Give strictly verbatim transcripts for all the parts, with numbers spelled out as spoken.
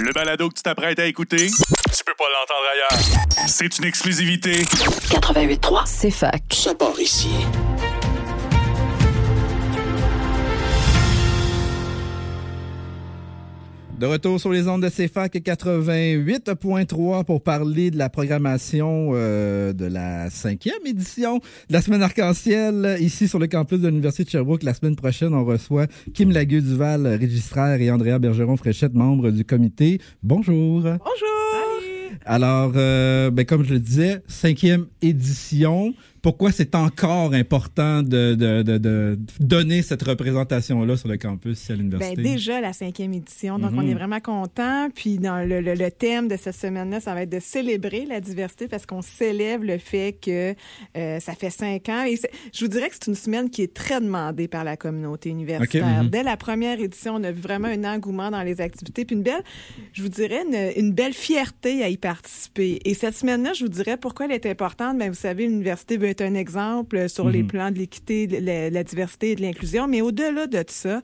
Le balado que tu t'apprêtes à écouter, tu peux pas l'entendre ailleurs. C'est une exclusivité. quatre-vingt-huit trois, c'est fac. Ça part ici. De retour sur les ondes de C F A C quatre-vingt-huit point trois pour parler de la programmation euh, de la cinquième édition de la Semaine Arc-en-Ciel ici sur le campus de l'Université de Sherbrooke. La semaine prochaine, on reçoit Kim Lagueux-Duval, registraire, et Andrea Bergeron-Fréchette, membre du comité. Bonjour. Bonjour. Salut. Alors, euh, ben, comme je le disais, cinquième édition. Pourquoi c'est encore important de, de, de, de donner cette représentation-là sur le campus ici à l'université? Ben déjà, la cinquième édition. Donc, Mm-hmm. on est vraiment contents. Puis, dans le, le, le thème de cette semaine-là, ça va être de célébrer la diversité parce qu'on célèbre le fait que euh, ça fait cinq ans. Et je vous dirais que c'est une semaine qui est très demandée par la communauté universitaire. Okay. Mm-hmm. Dès la première édition, on a vu vraiment un engouement dans les activités. Puis, une belle, je vous dirais, une, une belle fierté à y participer. Et cette semaine-là, je vous dirais pourquoi elle est importante. Ben, vous savez, l'université veut être un exemple sur mm-hmm. les plans de l'équité, de la, la diversité et de l'inclusion. Mais au-delà de ça,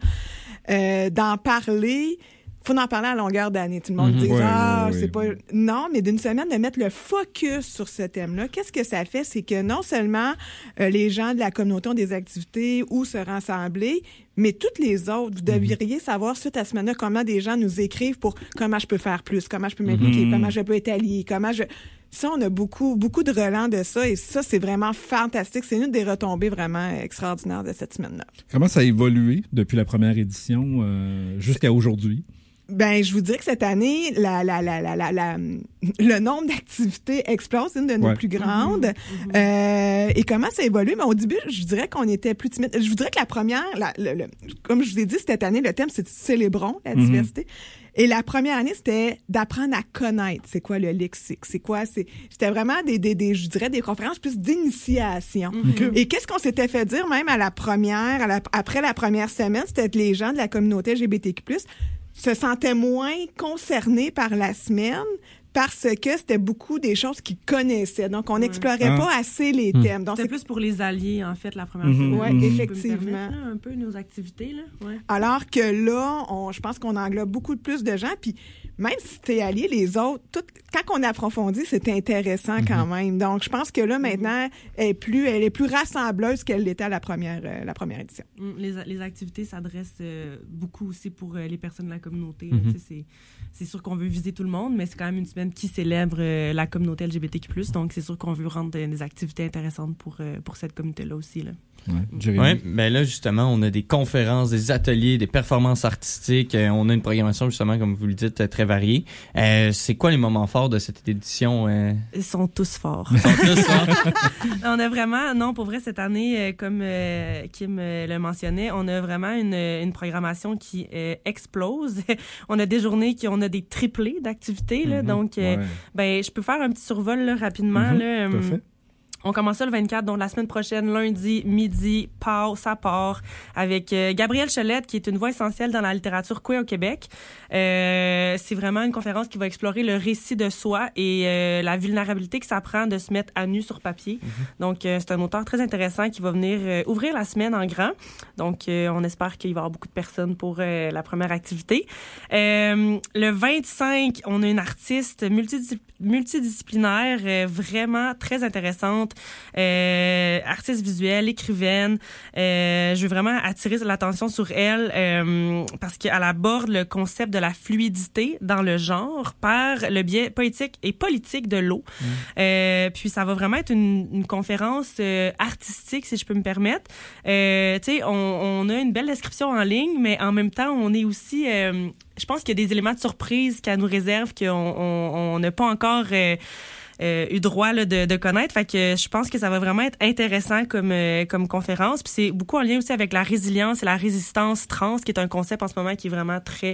euh, d'en parler, faut en parler à longueur d'année. Tout le monde mm-hmm. dit, ouais, ah, ouais, c'est ouais. pas... Non, mais d'une semaine, de mettre le focus sur ce thème-là. Qu'est-ce que ça fait? C'est que non seulement euh, les gens de la communauté ont des activités où se rassembler, mais toutes les autres, vous devriez mm-hmm. savoir, suite à ce semaine-là, comment des gens nous écrivent pour comment je peux faire plus, comment je peux m'impliquer, mm-hmm. comment je peux être allié, comment je... Ça, on a beaucoup, beaucoup de relents de ça et ça, c'est vraiment fantastique. C'est une des retombées vraiment extraordinaires de cette semaine-là. Comment ça a évolué depuis la première édition euh, jusqu'à aujourd'hui? Ben, je vous dirais que cette année, la, la, la, la, la, la, le nombre d'activités explose, c'est une de nos ouais. plus grandes. Mm-hmm. Euh, et comment ça évolue? Ben, au début, je dirais qu'on était plus timide. Je vous dirais que la première, la, le, le, comme je vous ai dit, cette année, le thème, c'est célébrons la mm-hmm. diversité. Et la première année, c'était d'apprendre à connaître c'est quoi le lexique, c'est quoi, c'est, c'était vraiment des, des, des, je dirais, des conférences plus d'initiation. Mm-hmm. Et qu'est-ce qu'on s'était fait dire même à la première, à la, après la première semaine, c'était que les gens de la communauté L G B T Q plus, se sentaient moins concernés par la semaine parce que c'était beaucoup des choses qu'ils connaissaient. Donc, on n'explorait ouais. pas assez les mmh. thèmes. Donc, c'était plus pour les alliés, en fait, la première mmh. fois. Oui, mmh. effectivement. Là, un peu nos activités, là. Ouais. Alors que là, on, je pense qu'on englobe beaucoup de plus de gens. Puis, même si t'es allié, les autres, tout, quand on approfondit, c'est intéressant mmh. quand même. Donc, je pense que là, maintenant, elle est plus, elle est plus rassembleuse qu'elle l'était à la première, euh, la première édition. Mmh. Les, les activités s'adressent euh, beaucoup aussi pour euh, les personnes de la communauté. Mmh. Là, c'est, c'est sûr qu'on veut viser tout le monde, mais c'est quand même une semaine qui célèbre euh, la communauté L G B T Q plus. Donc, c'est sûr qu'on veut rendre des, des activités intéressantes pour, euh, pour cette communauté-là aussi, là. Oui, ouais, ben là, justement, on a des conférences, des ateliers, des performances artistiques. Euh, on a une programmation, justement, comme vous le dites, très variée. Euh, c'est quoi les moments forts de cette édition? Euh... Ils sont tous forts. Ils sont tous forts. On a vraiment, non, pour vrai, cette année, euh, comme euh, Kim euh, le mentionnait, on a vraiment une, une programmation qui euh, explose. On a des journées qui, on a des triplés d'activités, là. Mm-hmm, donc, euh, ouais. ben, je peux faire un petit survol, là, rapidement, mm-hmm, là. Tout à fait. On commence ça le vingt-quatre, donc la semaine prochaine, lundi, midi, Pau, ça part, avec euh, Gabrielle Cholette, qui est une voix essentielle dans la littérature queer au Québec. Euh, c'est vraiment une conférence qui va explorer le récit de soi et euh, la vulnérabilité que ça prend de se mettre à nu sur papier. Mm-hmm. Donc, euh, c'est un auteur très intéressant qui va venir euh, ouvrir la semaine en grand. Donc, euh, on espère qu'il va y avoir beaucoup de personnes pour euh, la première activité. Euh, le vingt-cinq, on a une artiste multidis- multidisciplinaire, euh, vraiment très intéressante. Euh, artiste visuelle, écrivaine. Euh, je veux vraiment attirer l'attention sur elle euh, parce qu'elle aborde le concept de la fluidité dans le genre par le biais poétique et politique de l'eau. Mmh. Euh, puis ça va vraiment être une, une conférence euh, artistique, si je peux me permettre. Euh, tu sais, on, on a une belle description en ligne, mais en même temps, on est aussi... Euh, je pense qu'il y a des éléments de surprise qu'elle nous réserve qu'on n'a pas encore... Euh, Euh, eu droit là, de, de connaître. Fait que je pense que ça va vraiment être intéressant comme, euh, comme conférence. Puis c'est beaucoup en lien aussi avec la résilience et la résistance trans, qui est un concept en ce moment qui est vraiment très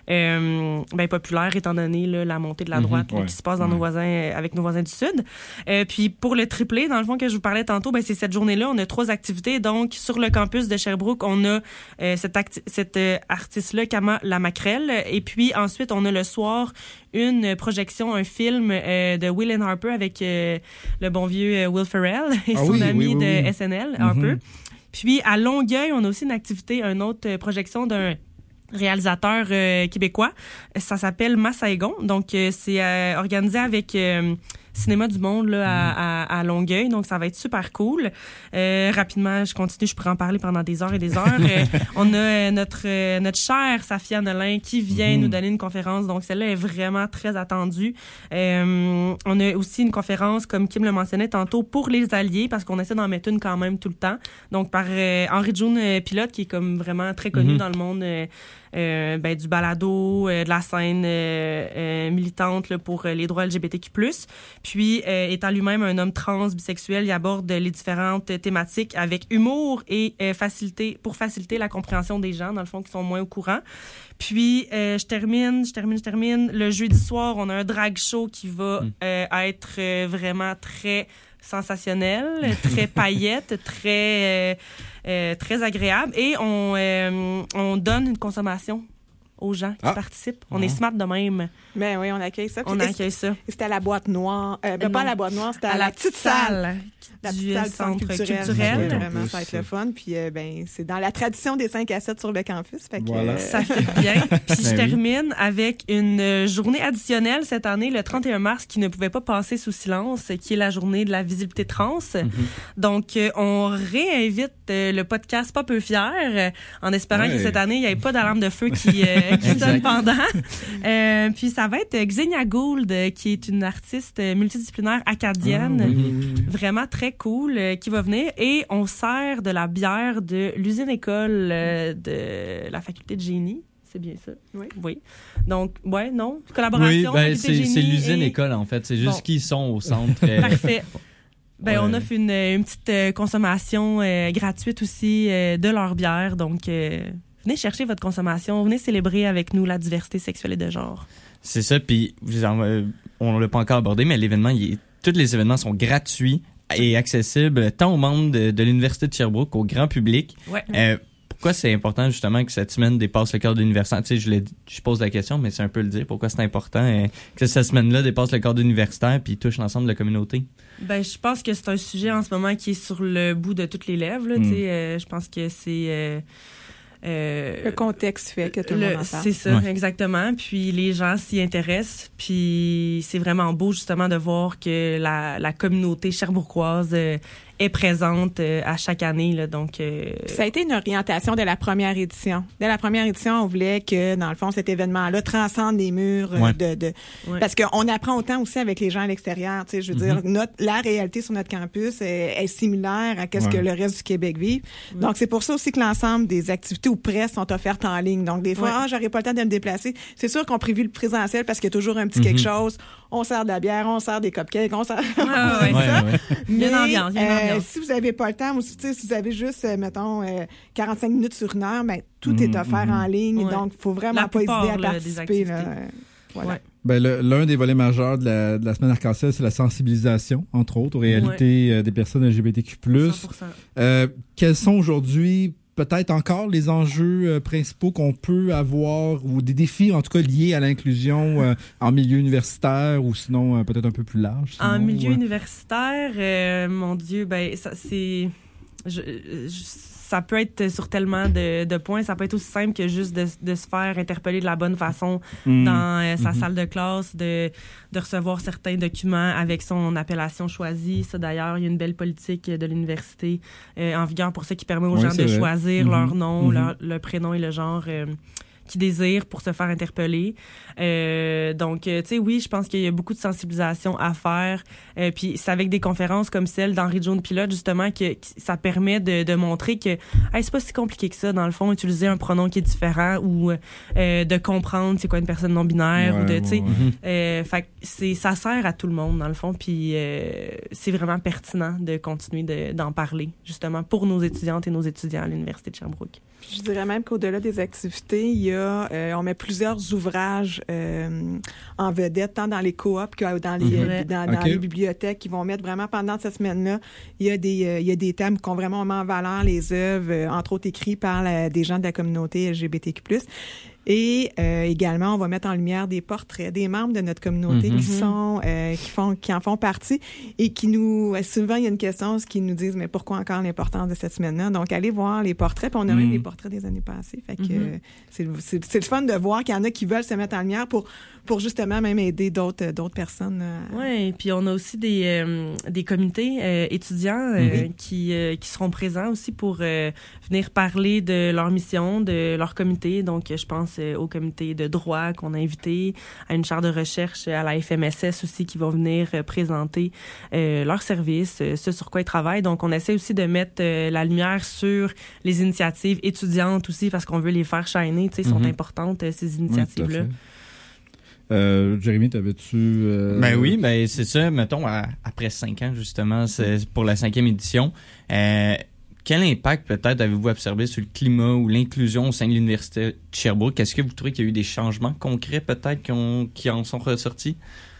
euh, ben, populaire, étant donné là, la montée de la droite mm-hmm, là, ouais, qui se passe dans ouais. nos voisins, avec nos voisins du Sud. Euh, puis pour le triplé, dans le fond, que je vous parlais tantôt, ben, c'est cette journée-là, on a trois activités. Donc, sur le campus de Sherbrooke, on a euh, cette, acti- cette euh, artiste-là, Kama Lamacrelle. Et puis ensuite, on a le soir une projection, un film euh, de Will and Harper avec euh, le bon vieux euh, Will Ferrell et ah son oui, ami oui, oui, de oui. S N L, mm-hmm. Harper. Puis à Longueuil, on a aussi une activité, une autre projection d'un réalisateur euh, québécois. Ça s'appelle Massaigon. Donc, euh, c'est euh, organisé avec euh, Cinéma du Monde là, à, à, à Longueuil. Donc, ça va être super cool. Euh, rapidement, je continue. Je pourrais en parler pendant des heures et des heures. euh, on a euh, notre euh, notre chère Safia Nolin qui vient mmh. nous donner une conférence. Donc, celle-là est vraiment très attendue. Euh, on a aussi une conférence, comme Kim le mentionnait tantôt, pour les alliés, parce qu'on essaie d'en mettre une quand même tout le temps. Donc, par euh, Henri-June euh, Pilote, qui est comme vraiment très connu mmh. dans le monde euh, euh, ben, du balado, euh, de la scène euh, euh, militante là, pour euh, les droits L G B T Q plus. Puis, euh, étant lui-même un homme trans, bisexuel, il aborde les différentes euh, thématiques avec humour et euh, facilité, pour faciliter la compréhension des gens, dans le fond, qui sont moins au courant. Puis, euh, je termine, je termine, je termine. Le jeudi soir, on a un drag show qui va mm. euh, être euh, vraiment très sensationnel, très paillette, très, euh, euh, très agréable. Et on, euh, on donne une consommation aux gens qui ah. participent. On ah. est smart de même. Ben oui, on accueille ça. On accueille ça. C'était à la boîte noire. Euh, ben, pas à la boîte noire, c'était à, à la, la petite salle. salle. La petite salle centre culturel. culturel. Oui, vraiment, ça va être le fun. Puis, euh, ben, c'est dans la tradition des cinq à sept sur le campus. Fait que, voilà. euh... Ça fait bien. Puis, je termine avec une journée additionnelle cette année, le trente et un mars, qui ne pouvait pas passer sous silence, qui est la journée de la visibilité trans. Mm-hmm. Donc, euh, on réinvite euh, le podcast Pas peu fier, euh, en espérant ouais. que cette année, il n'y ait pas d'alarme de feu qui, euh, qui sonne pendant. Euh, puis, ça va être Xenia Gould, euh, qui est une artiste multidisciplinaire acadienne, ah, oui, oui, oui. vraiment très cool, euh, qui va venir. Et on sert de la bière de l'usine-école euh, de la faculté de génie. C'est bien ça? Oui. Oui. Donc, ouais, non? Collaboration, oui, ben, faculté de génie. C'est l'usine-école, et... en fait. C'est juste bon. qu'ils sont au centre. Euh... Parfait. Ben, ouais. on offre une, une petite euh, consommation euh, gratuite aussi euh, de leur bière. Donc, euh, venez chercher votre consommation. Venez célébrer avec nous la diversité sexuelle et de genre. C'est ça, puis on ne l'a pas encore abordé, mais l'événement, il est, tous les événements sont gratuits et accessibles tant aux membres de, de l'Université de Sherbrooke qu'au grand public. Ouais. Euh, pourquoi c'est important justement que cette semaine dépasse le cadre universitaire? Tu sais, je, je pose la question, mais c'est un peu le dire. Pourquoi c'est important euh, que cette semaine-là dépasse le cadre universitaire puis touche l'ensemble de la communauté? Ben, je pense que c'est un sujet en ce moment qui est sur le bout de toutes les lèvres. Là, mm. euh, je pense que c'est... Euh, Euh, le contexte fait que tout le, le monde en parle. C'est ça, ouais. exactement. Puis les gens s'y intéressent. Puis c'est vraiment beau, justement, de voir que la, la communauté sherbrookoise euh, est présente euh, à chaque année. Là, donc, euh... ça a été une orientation de la première édition. Dès la première édition, on voulait que, dans le fond, cet événement-là transcende les murs. Ouais. de, de ouais. Parce qu'on apprend autant aussi avec les gens à l'extérieur. Je veux mm-hmm. dire, notre, la réalité sur notre campus est, est similaire à ce ouais. que le reste du Québec vit. Mm-hmm. Donc, c'est pour ça aussi que l'ensemble des activités ou presque sont offertes en ligne. Donc, des fois, ouais. ah, j'aurais pas le temps de me déplacer. C'est sûr qu'on prévu le présentiel parce qu'il y a toujours un petit mm-hmm. quelque chose. On sert de la bière, on sert des cupcakes, on sert ah, ouais, ça. Ouais, ouais. Mais, il y a une ambiance, il y a une ambiance. Euh, si vous n'avez pas le temps, ou si, si vous avez juste, euh, mettons, euh, quarante-cinq minutes sur une heure, ben, tout mmh, est offert mmh. en ligne. Ouais. Donc, il ne faut vraiment la pas plupart, hésiter à là, participer. Là. Voilà. Ouais. Ben, le, l'un des volets majeurs de la, de la semaine arc-en-ciel, c'est la sensibilisation, entre autres, aux réalités ouais. euh, des personnes L G B T Q plus. cent pour cent. Euh, quels sont aujourd'hui peut-être encore les enjeux euh, principaux qu'on peut avoir, ou des défis en tout cas liés à l'inclusion euh, en milieu universitaire, ou sinon euh, peut-être un peu plus large? Sinon, en milieu ouais. universitaire, euh, mon Dieu, ben ça c'est... Je, je, ça peut être sur tellement de, de points. Ça peut être aussi simple que juste de, de se faire interpeller de la bonne façon mmh. dans euh, sa mmh. salle de classe, de, de recevoir certains documents avec son appellation choisie. Ça, d'ailleurs, il y a une belle politique de l'université euh, en vigueur pour ça qui permet aux oui, gens de vrai. choisir mmh. leur nom, mmh. leur, le prénom et le genre euh, qu'ils désirent pour se faire interpeller. Euh, donc, euh, tu sais, oui, je pense qu'il y a beaucoup de sensibilisation à faire. Euh, puis c'est avec des conférences comme celle d'Henri-June Pilote, justement, que, que ça permet de, de montrer que hey, c'est pas si compliqué que ça, dans le fond, utiliser un pronom qui est différent ou euh, de comprendre c'est quoi une personne non-binaire. Ouais, ou de, tu sais, ouais. euh, fait que c'est, ça sert à tout le monde, dans le fond. Puis euh, c'est vraiment pertinent de continuer de, d'en parler, justement, pour nos étudiantes et nos étudiants à l'Université de Sherbrooke. Je dirais même qu'au-delà des activités, il y a, euh, on met plusieurs ouvrages euh, en vedette, tant dans les coops que dans les, mm-hmm. dans, dans okay. les bibliothèques, qui vont mettre vraiment pendant cette semaine-là. Il y a des, euh, il y a des thèmes qui ont vraiment mis en valeur les œuvres, euh, entre autres écrits par la, des gens de la communauté L G B T Q plus. Et euh, également, on va mettre en lumière des portraits des membres de notre communauté Mm-hmm. qui sont, euh, qui font, qui en font partie et qui nous, souvent, il y a une question, ce qui nous disent, mais pourquoi encore l'importance de cette semaine-là? Donc, allez voir les portraits, puis on a Mm. même des portraits des années passées. Fait que Mm-hmm. euh, c'est, c'est, c'est le fun de voir qu'il y en a qui veulent se mettre en lumière pour, pour justement même aider d'autres, d'autres personnes. euh, Oui, puis on a aussi des, euh, des comités euh, étudiants euh, Mm-hmm. qui, euh, qui seront présents aussi pour euh, venir parler de leur mission, de leur comité. Donc, je pense euh, au comité de droit qu'on a invité, à une chaire de recherche à la F M S S aussi qui vont venir euh, présenter euh, leurs services, euh, ce sur quoi ils travaillent. Donc, on essaie aussi de mettre euh, la lumière sur les initiatives étudiantes aussi parce qu'on veut les faire shiner. Tu sais, sont Mhm. importantes, euh, ces Oui, tout à initiatives-là. fait. Euh, Jérémy, t'avais-tu... Euh... Ben oui, ben c'est ça. Mettons, à- après cinq ans, justement, c'est pour la cinquième édition. Euh, quel impact, peut-être, avez-vous observé sur le climat ou l'inclusion au sein de l'Université de Sherbrooke? Est-ce que vous trouvez qu'il y a eu des changements concrets, peut-être, qui, ont, qui en sont ressortis?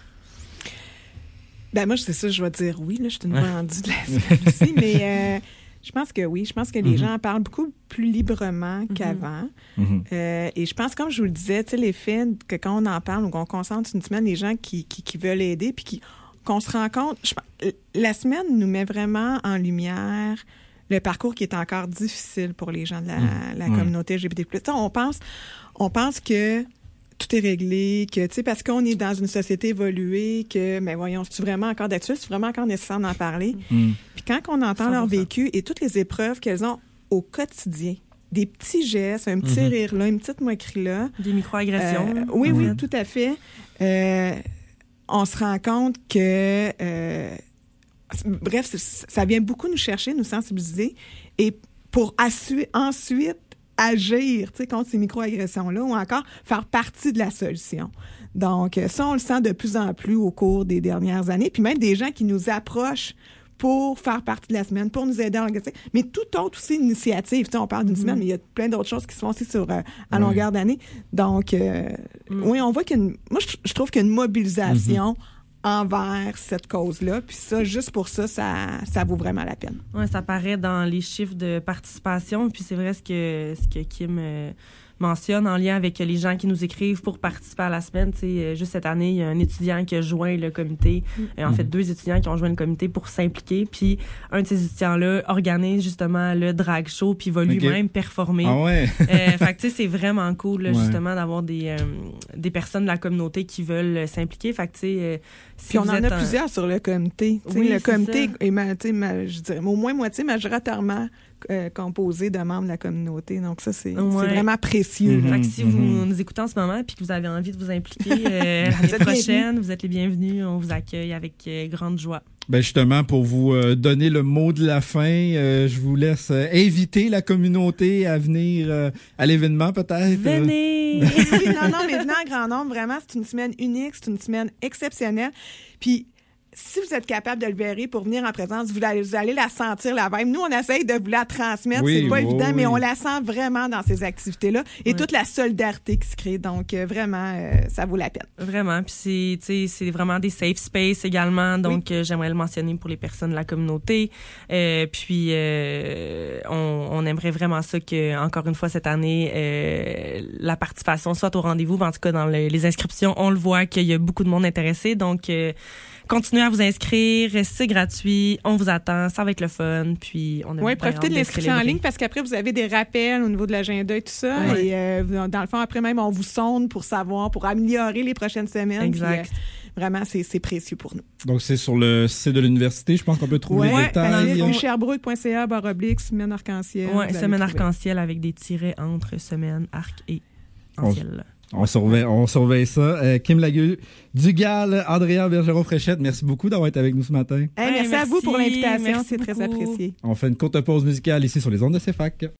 Ben moi, c'est ça, je vais dire oui. Là, je suis une vendue de la semaine aussi, mais euh, je pense que oui. Je pense que les Mm-hmm. gens en parlent beaucoup plus librement qu'avant. Mhm. Euh, et je pense, comme je vous le disais, tu sais, les faits que quand on en parle ou qu'on concentre une semaine, les gens qui, qui, qui veulent aider, puis qui, qu'on se rend compte, je, pense- la semaine nous met vraiment en lumière le parcours qui est encore difficile pour les gens de la, la Ouais. communauté L G B T plus. Tu sais, on pense, on pense que tout est réglé, que, tu sais, parce qu'on est dans une société évoluée, que, mais voyons, c'est vraiment encore d'actualité, c'est vraiment encore nécessaire d'en parler. Mm. Puis quand on entend leur cent pour cent. vécu et toutes les épreuves qu'elles ont au quotidien, des petits gestes, un petit Mhm. rire là, une petite moquerie là. Des microagressions. Euh, oui, oui, Mhm. tout à fait. Euh, on se rend compte que, euh, bref, c- ça vient beaucoup nous chercher, nous sensibiliser, et pour assu- ensuite agir, tu sais, contre ces microagressions-là, ou encore faire partie de la solution. Donc, euh, ça, on le sent de plus en plus au cours des dernières années, puis même des gens qui nous approchent pour faire partie de la semaine, pour nous aider à organiser, mais toute autre aussi initiative. Tu sais, on parle d'une semaine, mais il y a plein d'autres choses qui se font aussi sur, euh, à Ouais. longueur d'année. Donc, euh, oui, on voit qu'il y a une... Moi, je, je trouve qu'il y a une mobilisation envers cette cause-là. Puis ça, juste pour ça, ça, ça vaut vraiment la peine. Ouais, ça paraît dans les chiffres de participation. Puis c'est vrai ce que, ce que Kim euh, mentionne en lien avec les gens qui nous écrivent pour participer à la semaine. Tu sais, euh, juste cette année, il y a un étudiant qui a joint le comité. Euh, en fait, deux étudiants qui ont joint le comité pour s'impliquer. Puis un de ces étudiants-là organise justement le drag show puis va Ok. lui-même performer. Ah ouais? Euh, fait que tu sais, c'est vraiment cool là, Ouais. justement d'avoir des, euh, des personnes de la communauté qui veulent euh, s'impliquer. Fait que tu sais, euh, si Puis on vous en êtes a en- plusieurs sur le comité. Tu sais, Oui, le c'est comité ça. est, ma- tu sais, ma- je dirais, au moins moitié majoritairement euh, composé de membres de la communauté. Donc ça, c'est Ouais. c'est vraiment précieux. Mhm. Fait que si Mhm. vous nous écoutez en ce moment puis que vous avez envie de vous impliquer euh, Vous l'année êtes prochaine, vous êtes les bienvenus. On vous accueille avec euh, grande joie. Ben justement, pour vous euh, donner le mot de la fin, euh, je vous laisse euh, inviter la communauté à venir euh, à l'événement peut-être. Venez! Oui, non, non, mais venez en grand nombre, vraiment, c'est une semaine unique, c'est une semaine exceptionnelle. Puis, si vous êtes capable de le verrer pour venir en présence, vous allez, vous allez la sentir, la vibe. Nous, on essaye de vous la transmettre, Oui, c'est pas oui, évident, oui. mais on la sent vraiment dans ces activités-là et Ouais. toute la solidarité qui se crée. Donc, euh, vraiment, euh, ça vaut la peine. Vraiment. Puis c'est, tu sais, c'est vraiment des safe space également. Donc, euh, j'aimerais le mentionner pour les personnes de la communauté. Euh, puis, euh, on, on aimerait vraiment ça que, encore une fois, cette année, euh, la participation soit au rendez-vous. En tout cas, dans le- les inscriptions, on le voit qu'il y a beaucoup de monde intéressé. Donc, euh, continuez à vous inscrire. C'est gratuit. On vous attend. Ça va être le fun. Puis, on a Oui, bien profitez hâte de l'inscription en célébrer. ligne parce qu'après, vous avez des rappels au niveau de l'agenda et tout ça. Ouais. Et euh, dans le fond, après même, on vous sonde pour savoir, pour améliorer les prochaines semaines. Exact. Puis, euh, vraiment, c'est c'est précieux pour nous. Donc c'est sur le site de l'université, je pense qu'on peut trouver les détails. Ouais, sherbrooke point c a barre oblique, semaine arc-en-ciel. Ouais, vous allez semaine trouver. arc-en-ciel avec des tirets entre semaine, arc et On- en ciel. On surveille, on surveille ça. Euh, Kim Lagueux, Dugal, Andrea Bergeron-Fréchette, merci beaucoup d'avoir été avec nous ce matin. Hey, Ouais, merci, à vous pour merci, l'invitation, merci c'est très beaucoup. apprécié. On fait une courte pause musicale ici sur les ondes de C F A C.